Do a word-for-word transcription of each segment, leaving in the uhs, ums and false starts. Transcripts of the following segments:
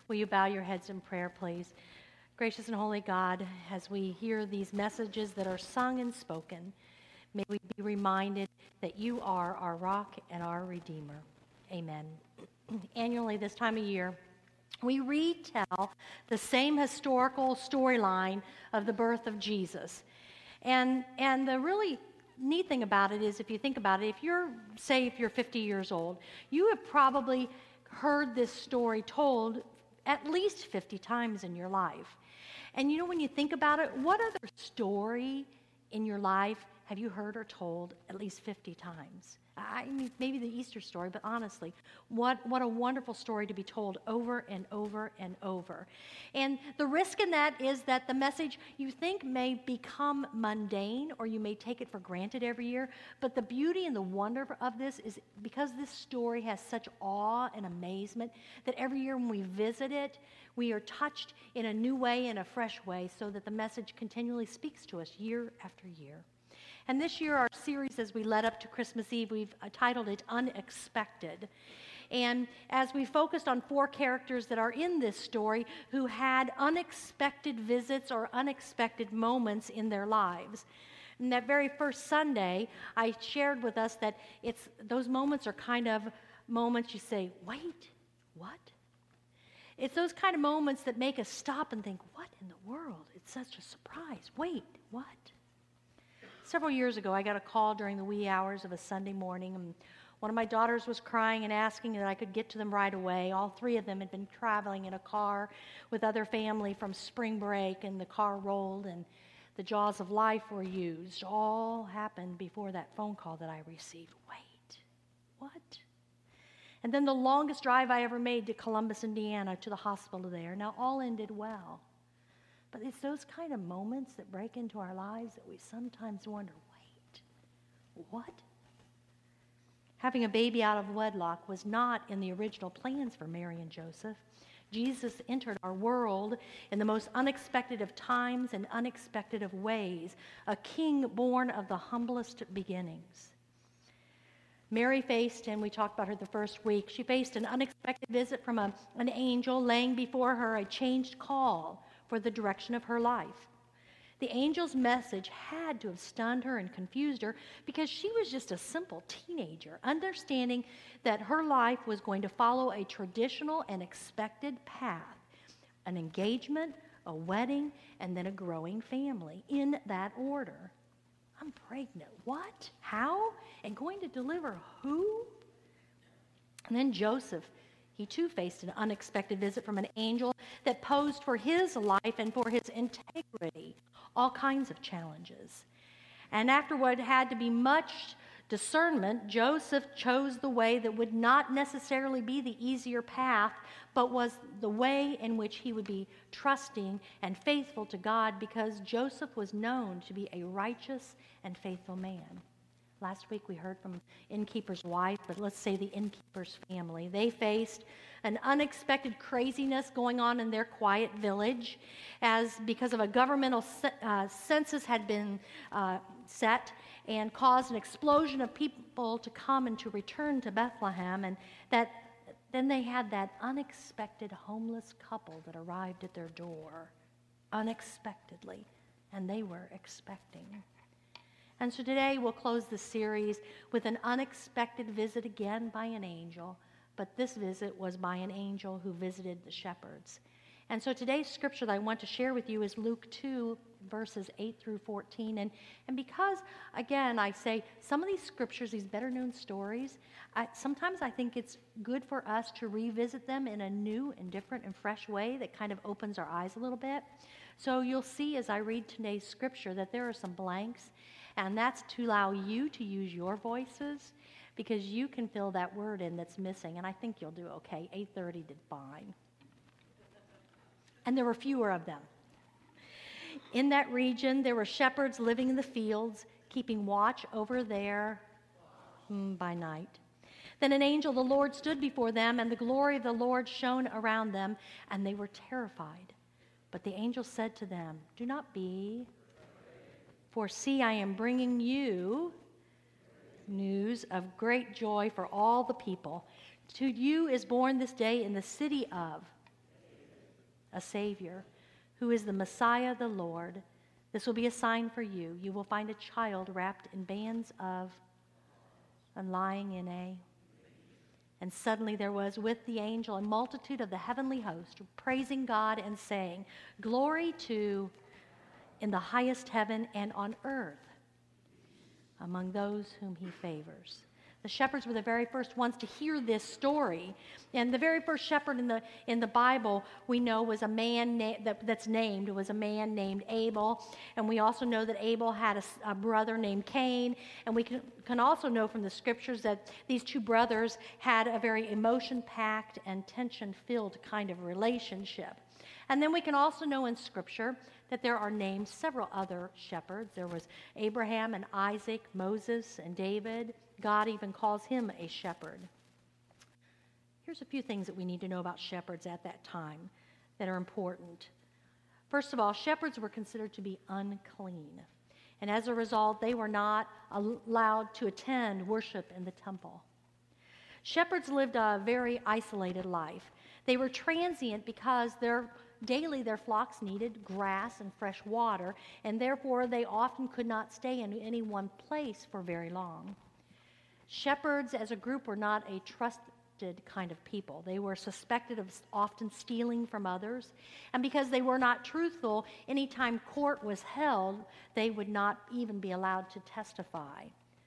Will you bow your heads in prayer, please? Gracious and holy God, as we hear these messages that are sung and spoken, may we be reminded that you are our rock and our Redeemer. Amen. Annually, this time of year, we retell the same historical storyline of the birth of Jesus. And, and the really neat thing about it is, if you think about it, if you're, say, if you're fifty years old, you have probably heard this story told at least fifty times in your life. And you know, when you think about it, what other story in your life have you heard or told at least fifty times? I mean, maybe the Easter story, but honestly, what, what a wonderful story to be told over and over and over. And the risk in that is that the message you think may become mundane, or you may take it for granted every year, but the beauty and the wonder of this is because this story has such awe and amazement that every year when we visit it, we are touched in a new way, in a fresh way, so that the message continually speaks to us year after year. And this year, our series, as we led up to Christmas Eve, we've titled it Unexpected. And as we focused on four characters that are in this story who had unexpected visits or unexpected moments in their lives. And that very first Sunday, I shared with us that it's those moments are kind of moments you say, wait, what? It's those kind of moments that make us stop and think, what in the world? It's such a surprise. Wait, what? Several years ago, I got a call during the wee hours of a Sunday morning, and one of my daughters was crying and asking that I could get to them right away. All three of them had been traveling in a car with other family from spring break, and the car rolled, and the jaws of life were used. All happened before that phone call that I received. Wait, what? And then the longest drive I ever made to Columbus, Indiana, to the hospital there. Now, all ended well. But it's those kind of moments that break into our lives that we sometimes wonder, wait, what? Having a baby out of wedlock was not in the original plans for Mary and Joseph. Jesus entered our world in the most unexpected of times and unexpected of ways, a king born of the humblest beginnings. Mary faced, and we talked about her the first week, she faced an unexpected visit from a, an angel laying before her a changed call for the direction of her life. The angel's message had to have stunned her and confused her because she was just a simple teenager, understanding that her life was going to follow a traditional and expected path, an engagement, a wedding, and then a growing family, in that order. I'm pregnant. What? How? And going to deliver who? And then Joseph, he too faced an unexpected visit from an angel that posed for his life and for his integrity all kinds of challenges. And after what had to be much discernment, Joseph chose the way that would not necessarily be the easier path, but was the way in which he would be trusting and faithful to God, because Joseph was known to be a righteous and faithful man. Last week we heard from innkeeper's wife, but let's say the innkeeper's family. They faced an unexpected craziness going on in their quiet village, as because of a governmental uh, census had been uh, set and caused an explosion of people to come and to return to Bethlehem, and that then they had that unexpected homeless couple that arrived at their door unexpectedly, and they were expecting. And so today we'll close the series with an unexpected visit again by an angel, but this visit was by an angel who visited the shepherds. And so today's scripture that I want to share with you is Luke two, verses eight through fourteen. And, and because, again, I say some of these scriptures, these better-known stories, I, sometimes I think it's good for us to revisit them in a new and different and fresh way that kind of opens our eyes a little bit. So you'll see as I read today's scripture that there are some blanks, and that's to allow you to use your voices, because you can fill that word in that's missing, and I think you'll do okay. eight thirty did fine. And there were fewer of them. In that region, there were shepherds living in the fields, keeping watch over there mm, by night. Then an angel of the Lord stood before them, and the glory of the Lord shone around them, and they were terrified. But the angel said to them, "Do not be, for see, I am bringing you news of great joy for all the people. To you is born this day in the city of a Savior, who is the Messiah, the Lord. This will be a sign for you. You will find a child wrapped in bands of, and lying in a. And suddenly there was with the angel a multitude of the heavenly host, praising God and saying, Glory to in the highest heaven and on earth among those whom he favors. The shepherds were the very first ones to hear this story. And the very first shepherd in the in the Bible we know was a man na- that, that's named, was a man named Abel. And we also know that Abel had a, a brother named Cain. And we can, can also know from the scriptures that these two brothers had a very emotion-packed and tension-filled kind of relationship. And then we can also know in Scripture that there are named several other shepherds. There was Abraham and Isaac, Moses and David. God even calls him a shepherd. Here's a few things that we need to know about shepherds at that time that are important. First of all, shepherds were considered to be unclean. And as a result, they were not allowed to attend worship in the temple. Shepherds lived a very isolated life. They were transient because their daily their flocks needed grass and fresh water, and therefore they often could not stay in any one place for very long. Shepherds as a group were not a trusted kind of people. They were suspected of often stealing from others, and because they were not truthful, anytime court was held, they would not even be allowed to testify.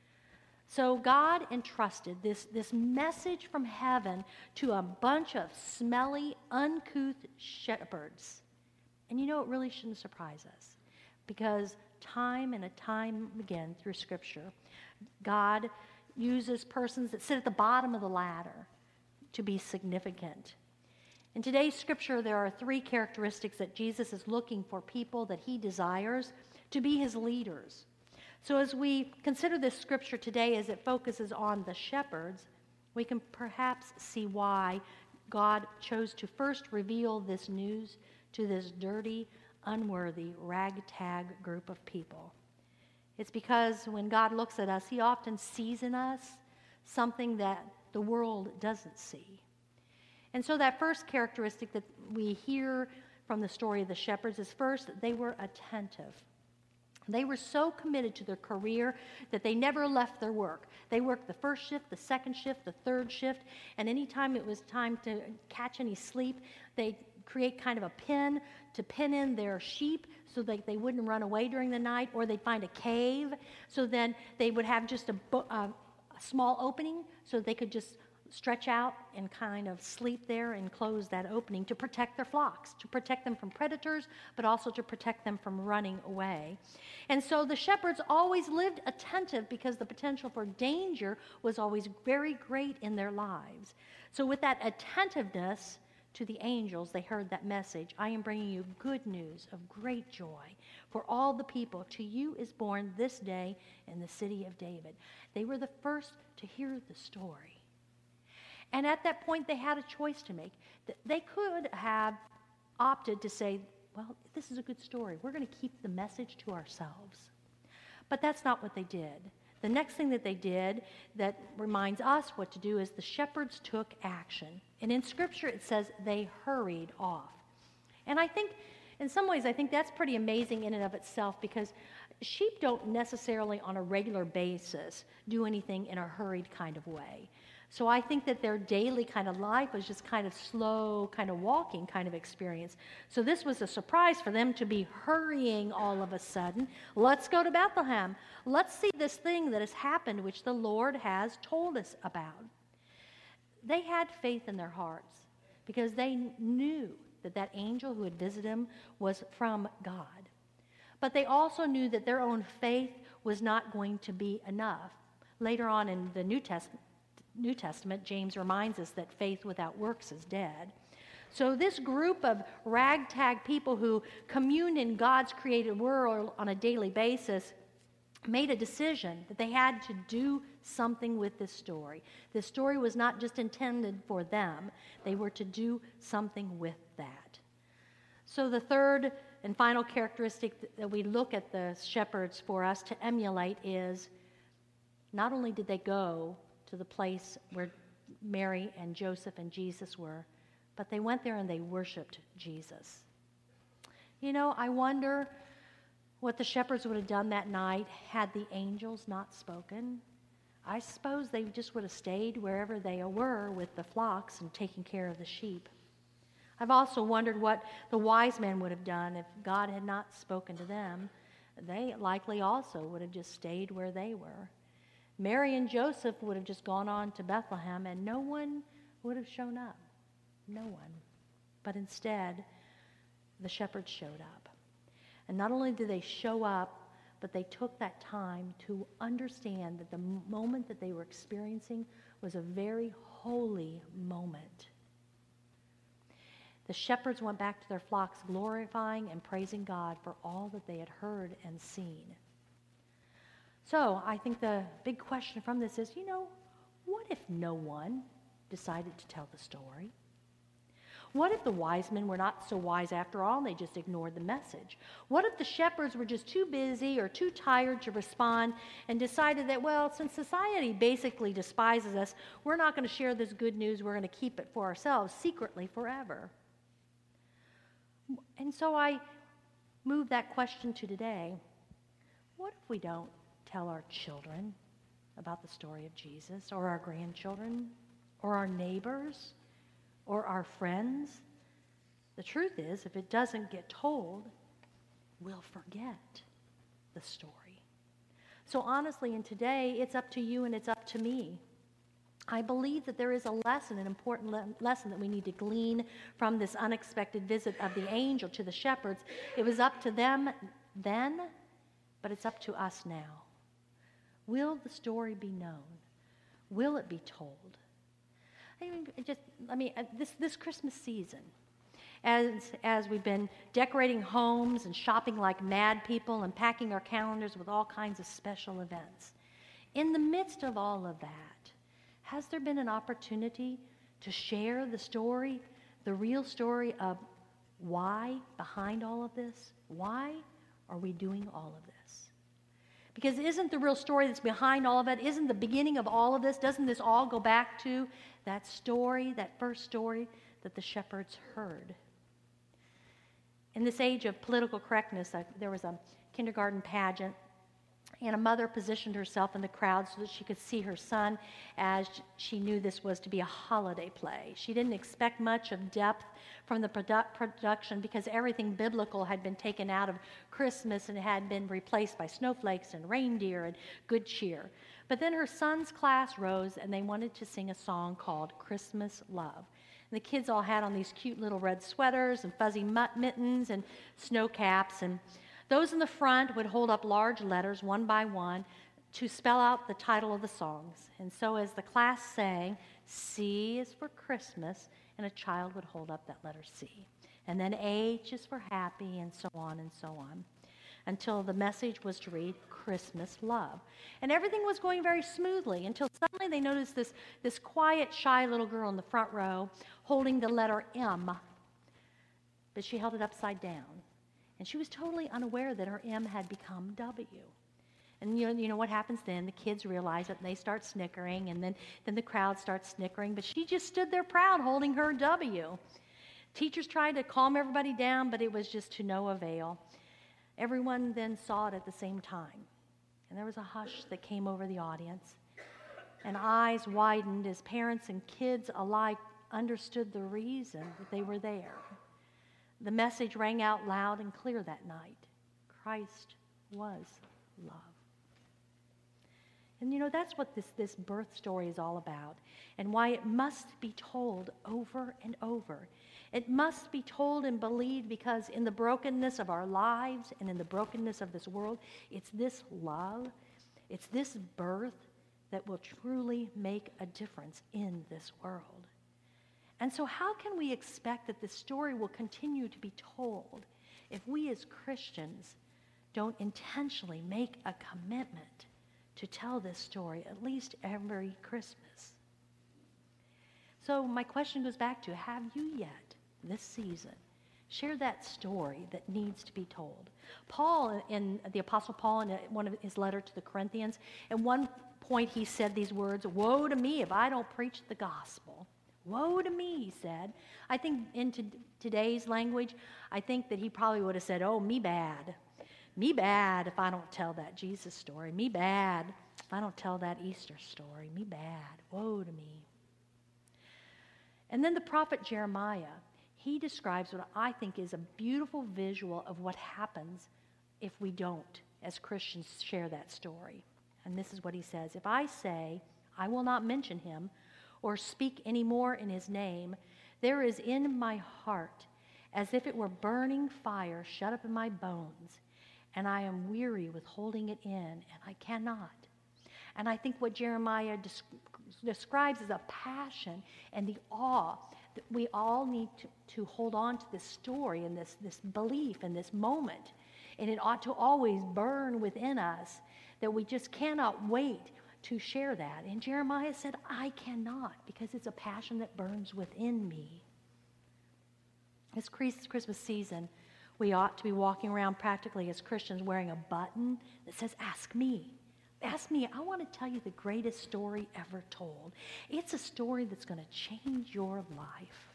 So God entrusted this, this message from heaven to a bunch of smelly, uncouth shepherds. And you know, it really shouldn't surprise us, because time and a time again through Scripture, God uses persons that sit at the bottom of the ladder to be significant. In today's Scripture, there are three characteristics that Jesus is looking for people that he desires to be his leaders. So as we consider this Scripture today, as it focuses on the shepherds, we can perhaps see why God chose to first reveal this news to this dirty, unworthy, ragtag group of people. It's because when God looks at us, he often sees in us something that the world doesn't see. And so that first characteristic that we hear from the story of the shepherds is first, that they were attentive. They were so committed to their career that they never left their work. They worked the first shift, the second shift, the third shift, and anytime it was time to catch any sleep, they'd create kind of a pen to pin in their sheep so that they wouldn't run away during the night, or they'd find a cave, so then they would have just a, a, a small opening so they could just stretch out and kind of sleep there and close that opening to protect their flocks, to protect them from predators, but also to protect them from running away. And so the shepherds always lived attentive because the potential for danger was always very great in their lives. So with that attentiveness to the angels, they heard that message, I am bringing you good news of great joy for all the people. To you is born this day in the city of David. They were the first to hear the story. And at that point, they had a choice to make. They could have opted to say, well, this is a good story. We're going to keep the message to ourselves. But that's not what they did. The next thing that they did that reminds us what to do is the shepherds took action. And in Scripture, it says they hurried off. And I think, in some ways, I think that's pretty amazing in and of itself, because sheep don't necessarily on a regular basis do anything in a hurried kind of way. So I think that their daily kind of life was just kind of slow, kind of walking kind of experience. So this was a surprise for them to be hurrying all of a sudden. Let's go to Bethlehem. Let's see this thing that has happened, which the Lord has told us about. They had faith in their hearts because they knew that that angel who had visited them was from God. But they also knew that their own faith was not going to be enough. Later on in the New Testament, New Testament, James reminds us that faith without works is dead. So this group of ragtag people who commune in God's created world on a daily basis made a decision that they had to do something with this story. This story was not just intended for them. They were to do something with that. So the third and final characteristic that we look at the shepherds for us to emulate is not only did they go to the place where Mary and Joseph and Jesus were, but they went there and they worshiped Jesus. You know, I wonder what the shepherds would have done that night had the angels not spoken. I suppose they just would have stayed wherever they were with the flocks and taking care of the sheep. I've also wondered what the wise men would have done if God had not spoken to them. They likely also would have just stayed where they were. Mary and Joseph would have just gone on to Bethlehem, and no one would have shown up. No one. But instead, the shepherds showed up. And not only did they show up, but they took that time to understand that the moment that they were experiencing was a very holy moment. The shepherds went back to their flocks, glorifying and praising God for all that they had heard and seen. So I think the big question from this is, you know, what if no one decided to tell the story? What if the wise men were not so wise after all and they just ignored the message? What if the shepherds were just too busy or too tired to respond and decided that, well, since society basically despises us, we're not going to share this good news, we're going to keep it for ourselves secretly forever? And so I move that question to today. What if we don't tell our children about the story of Jesus, or our grandchildren, or our neighbors, or our friends? The truth is, if it doesn't get told, we'll forget the story. So honestly, and today, it's up to you and it's up to me. I believe that there is a lesson, an important le- lesson that we need to glean from this unexpected visit of the angel to the shepherds. It was up to them then, but it's up to us now. Will the story be known? Will it be told? I mean, just I mean, this this Christmas season, as as we've been decorating homes and shopping like mad people and packing our calendars with all kinds of special events, in the midst of all of that, has there been an opportunity to share the story, the real story of why behind all of this? Why are we doing all of this? Because isn't the real story that's behind all of it, isn't the beginning of all of this, doesn't this all go back to that story, that first story that the shepherds heard? In this age of political correctness, uh, there was a kindergarten pageant, and a mother positioned herself in the crowd so that she could see her son, as she knew this was to be a holiday play. She didn't expect much of depth from the produ- production because everything biblical had been taken out of Christmas and had been replaced by snowflakes and reindeer and good cheer. But then her son's class rose and they wanted to sing a song called Christmas Love. And the kids all had on these cute little red sweaters and fuzzy mittens and snow caps, and those in the front would hold up large letters one by one to spell out the title of the songs. And so as the class sang, C is for Christmas, and a child would hold up that letter C. And then H is for happy, and so on and so on, until the message was to read Christmas Love. And everything was going very smoothly until suddenly they noticed this, this quiet, shy little girl in the front row holding the letter M, but she held it upside down. And she was totally unaware that her M had become W. And you know, you know what happens then? The kids realize it, and they start snickering, and then, then the crowd starts snickering. But she just stood there proud, holding her W. Teachers tried to calm everybody down, but it was just to no avail. Everyone then saw it at the same time. And there was a hush that came over the audience. And eyes widened as parents and kids alike understood the reason that they were there. The message rang out loud and clear that night. Christ was love. And you know, that's what this, this birth story is all about, and why it must be told over and over. It must be told and believed because in the brokenness of our lives and in the brokenness of this world, it's this love, it's this birth that will truly make a difference in this world. And so how can we expect that this story will continue to be told if we as Christians don't intentionally make a commitment to tell this story at least every Christmas? So my question goes back to, have you yet this season shared that story that needs to be told? Paul, in the Apostle Paul, in one of his letter to the Corinthians, at one point he said these words, "Woe to me if I don't preach the gospel." Woe to me, he said. I think in to, today's language, I think that he probably would have said, oh, me bad. Me bad if I don't tell that Jesus story. Me bad if I don't tell that Easter story. Me bad. Woe to me. And then the prophet Jeremiah, he describes what I think is a beautiful visual of what happens if we don't, as Christians, share that story. And this is what he says. If I say, I will not mention him or speak any more in his name, there is in my heart as if it were burning fire shut up in my bones, and I am weary with holding it in, and I cannot. And I think what Jeremiah des- describes is a passion and the awe that we all need to, to hold on to this story and this, this belief and this moment. And it ought to always burn within us that we just cannot wait to share that. And Jeremiah said, I cannot, because it's a passion that burns within me. This Christmas season, we ought to be walking around practically as Christians wearing a button that says, ask me. Ask me. I want to tell you the greatest story ever told. It's a story that's going to change your life.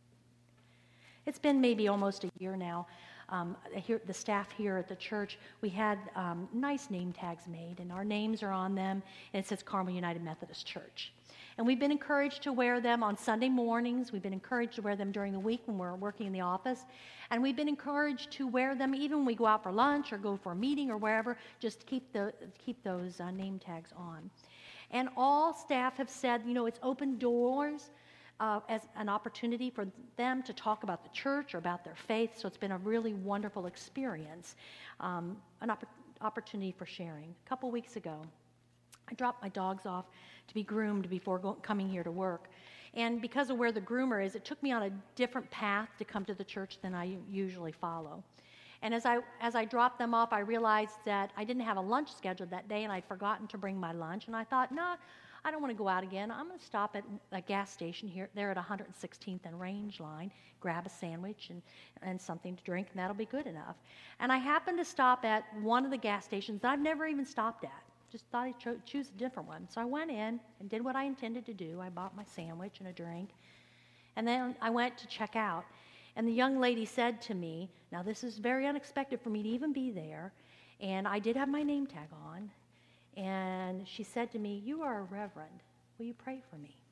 It's been maybe almost a year now. Um, here, the staff here at the church, we had um, nice name tags made, and our names are on them, and it says Carmel United Methodist Church. And we've been encouraged to wear them on Sunday mornings. We've been encouraged to wear them during the week when we're working in the office. And we've been encouraged to wear them even when we go out for lunch or go for a meeting or wherever, just to keep, the, keep those uh, name tags on. And all staff have said, you know, it's open doors uh, as an opportunity for them to talk about the church or about their faith. So it's been a really wonderful experience, um, an opp- opportunity for sharing. A couple weeks ago, I dropped my dogs off to be groomed before go- coming here to work. And because of where the groomer is, it took me on a different path to come to the church than I usually follow. And as I as I dropped them off, I realized that I didn't have a lunch scheduled that day, and I'd forgotten to bring my lunch. And I thought, no, nah, I don't want to go out again. I'm going to stop at a gas station here, there at one hundred sixteenth and Range Line, grab a sandwich and, and something to drink, and that'll be good enough. And I happened to stop at one of the gas stations that I've never even stopped at. Just thought I'd cho- choose a different one. So I went in and did what I intended to do. I bought my sandwich and a drink. And then I went to check out. And the young lady said to me, now this is very unexpected for me to even be there, and I did have my name tag on. And she said to me, you are a reverend. Will you pray for me?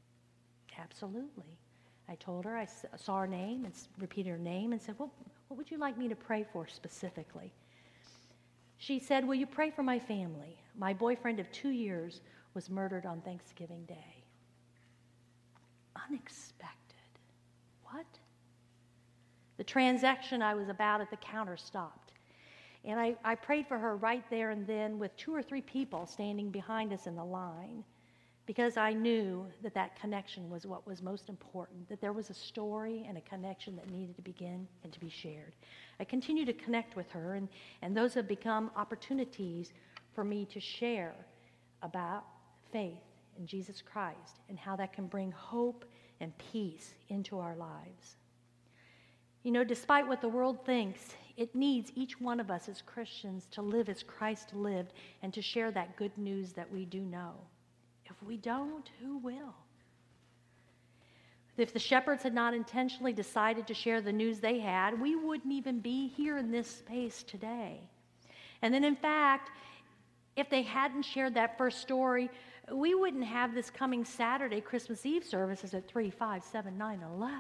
Absolutely. I told her, I saw her name and repeated her name and said, well, what would you like me to pray for specifically? She said, will you pray for my family? My boyfriend of two years was murdered on Thanksgiving Day. Unexpected. What? The transaction I was about at the counter stopped. And I, I prayed for her right there and then with two or three people standing behind us in the line, because I knew that that connection was what was most important, that there was a story and a connection that needed to begin and to be shared. I continue to connect with her, and, and those have become opportunities for me to share about faith in Jesus Christ and how that can bring hope and peace into our lives. You know, despite what the world thinks, it needs each one of us as Christians to live as Christ lived and to share that good news that we do know. If we don't, who will? If the shepherds had not intentionally decided to share the news they had, we wouldn't even be here in this space today. And then, in fact, if they hadn't shared that first story, we wouldn't have this coming Saturday Christmas Eve services at three, five, seven, nine, eleven.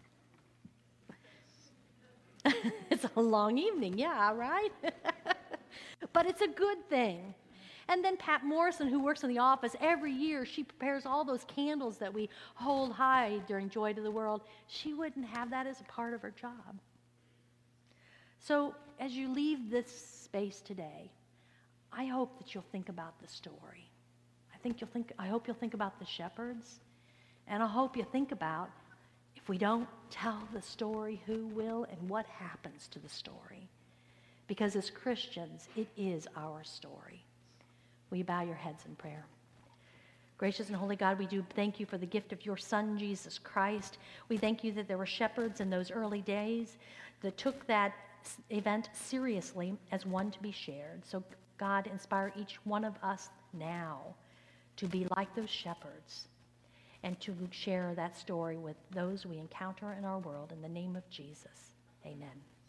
It's a long evening, yeah, right? But it's a good thing. And then Pat Morrison, who works in the office, every year she prepares all those candles that we hold high during Joy to the World. She wouldn't have that as a part of her job. So as you leave this space today, I hope that you'll think about the story. I think you'll think. I hope you'll think about the shepherds, and I hope you think about, if we don't tell the story, who will and what happens to the story? Because as Christians, it is our story. Will you bow your heads in prayer? Gracious and holy God, we do thank you for the gift of your Son, Jesus Christ. We thank you that there were shepherds in those early days that took that event seriously as one to be shared. So God, inspire each one of us now to be like those shepherds and to share that story with those we encounter in our world. In the name of Jesus, amen.